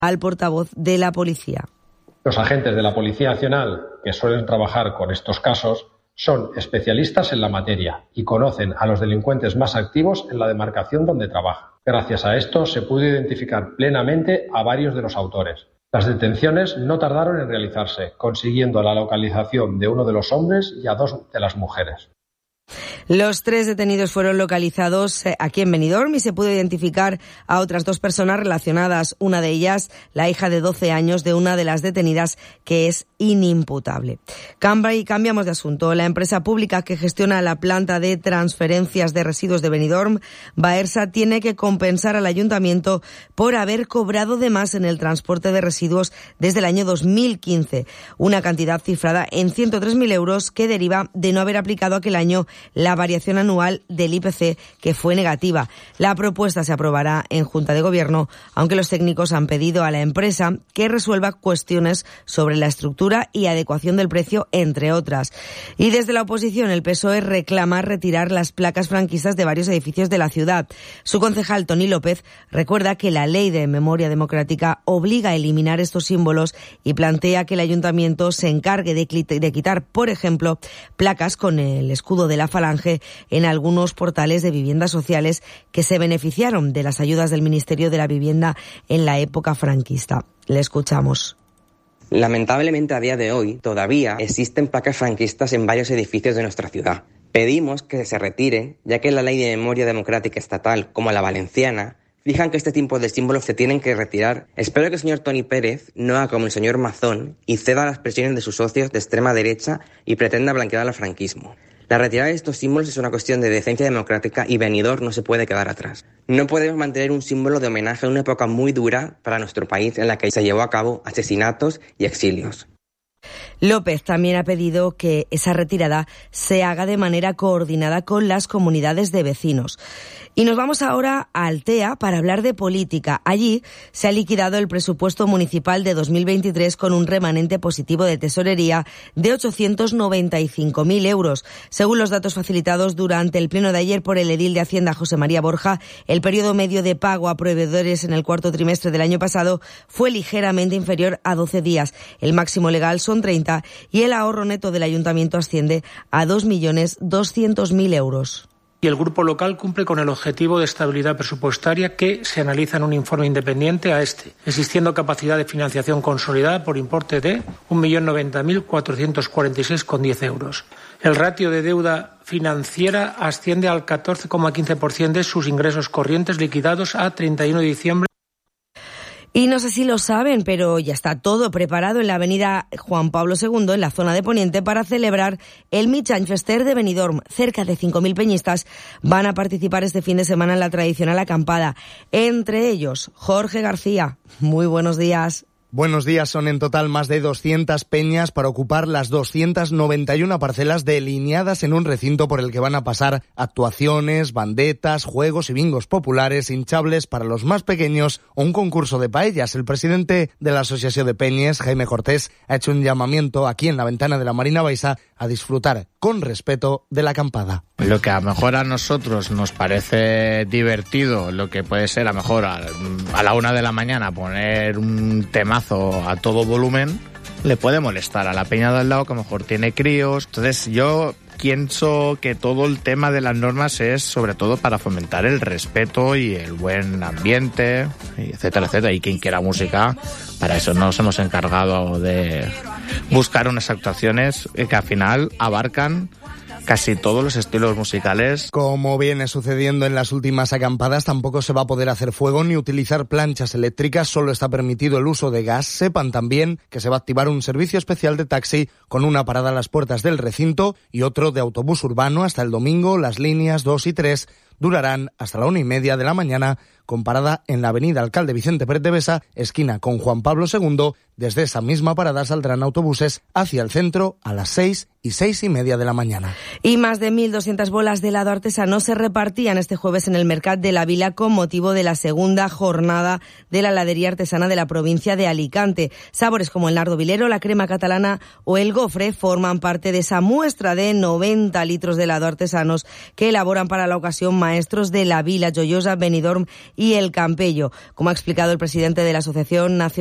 al portavoz de la policía. Los agentes de la Policía Nacional que suelen trabajar con estos casos son especialistas en la materia y conocen a los delincuentes más activos en la demarcación donde trabajan. Gracias a esto se pudo identificar plenamente a varios de los autores. Las detenciones no tardaron en realizarse, consiguiendo la localización de uno de los hombres y a 2 de las mujeres. Los 3 detenidos fueron localizados aquí en Benidorm y se pudo identificar a otras 2 personas relacionadas. Una de ellas, la hija de 12 años de una de las detenidas, que es inimputable. Cambiamos de asunto. La empresa pública que gestiona la planta de transferencias de residuos de Benidorm, Baersa, tiene que compensar al ayuntamiento por haber cobrado de más en el transporte de residuos desde el año 2015. Una cantidad cifrada en 103.000 euros que deriva de no haber aplicado aquel año la variación anual del IPC, que fue negativa. La propuesta se aprobará en Junta de Gobierno, aunque los técnicos han pedido a la empresa que resuelva cuestiones sobre la estructura y adecuación del precio, entre otras. Y desde la oposición, el PSOE reclama retirar las placas franquistas de varios edificios de la ciudad. Su concejal, Toni López, recuerda que la Ley de Memoria Democrática obliga a eliminar estos símbolos y plantea que el ayuntamiento se encargue de quitar, por ejemplo, placas con el escudo de la Falange en algunos portales de viviendas sociales que se beneficiaron de las ayudas del Ministerio de la Vivienda en la época franquista. Le escuchamos. Lamentablemente, a día de hoy, todavía existen placas franquistas en varios edificios de nuestra ciudad. Pedimos que se retiren, ya que la Ley de Memoria Democrática Estatal, como la valenciana, fijan que este tipo de símbolos se tienen que retirar. Espero que el señor Toni Pérez no haga como el señor Mazón y ceda a las presiones de sus socios de extrema derecha y pretenda blanquear al franquismo. La retirada de estos símbolos es una cuestión de decencia democrática y Benidorm no se puede quedar atrás. No podemos mantener un símbolo de homenaje a una época muy dura para nuestro país en la que se llevó a cabo asesinatos y exilios. López también ha pedido que esa retirada se haga de manera coordinada con las comunidades de vecinos. Y nos vamos ahora a Altea para hablar de política. Allí se ha liquidado el presupuesto municipal de 2023 con un remanente positivo de tesorería de 895.000 euros. Según los datos facilitados durante el pleno de ayer por el edil de Hacienda, José María Borja, el periodo medio de pago a proveedores en el cuarto trimestre del año pasado fue ligeramente inferior a 12 días. El máximo legal son 30 y el ahorro neto del ayuntamiento asciende a 2.200.000 euros. Y el grupo local cumple con el objetivo de estabilidad presupuestaria que se analiza en un informe independiente a este, existiendo capacidad de financiación consolidada por importe de 1.090.446,10 euros. El ratio de deuda financiera asciende al 14,15% de sus ingresos corrientes liquidados a 31 de diciembre. Y no sé si lo saben, pero ya está todo preparado en la avenida Juan Pablo II, en la zona de Poniente, para celebrar el Mitjanfester de Benidorm. Cerca de 5.000 peñistas van a participar este fin de semana en la tradicional acampada. Entre ellos, Jorge García. Muy buenos días. Buenos días. Son en total más de 200 peñas para ocupar las 291 parcelas delineadas en un recinto por el que van a pasar actuaciones, bandetas, juegos y bingos populares, hinchables para los más pequeños o un concurso de paellas. El presidente de la Asociación de Peñes, Jaime Cortés, ha hecho un llamamiento aquí en la ventana de la Marina Baixa a disfrutar con respeto de la acampada. Lo que a lo mejor a nosotros nos parece divertido, lo que puede ser a lo mejor a la 1 de la mañana poner un temazo a todo volumen, le puede molestar a la peña de al lado que a lo mejor tiene críos. Entonces yo pienso que todo el tema de las normas es sobre todo para fomentar el respeto y el buen ambiente, etcétera, etcétera. Y quien quiera música, para eso nos hemos encargado de buscar unas actuaciones que al final abarcan casi todos los estilos musicales. Como viene sucediendo en las últimas acampadas, tampoco se va a poder hacer fuego ni utilizar planchas eléctricas, solo está permitido el uso de gas. Sepan también que se va a activar un servicio especial de taxi con una parada a las puertas del recinto y otro de autobús urbano hasta el domingo. Las líneas 2 y 3 durarán hasta la 1:30 de la mañana, con parada en la avenida Alcalde Vicente Pérez de Besa, esquina con Juan Pablo II. Desde esa misma parada saldrán autobuses hacia el centro a las 6 y 6:30 de la mañana. Y más de 1.200 bolas de helado artesano se repartían este jueves en el Mercat de la Vila con motivo de la segunda jornada de la heladería artesana de la provincia de Alicante. Sabores como el nardo vilero, la crema catalana o el gofre forman parte de esa muestra de 90 litros de helado artesanos que elaboran para la ocasión maestros de la Vila, Joyosa, Benidorm y El Campello. Como ha explicado el presidente de la Asociación Nacional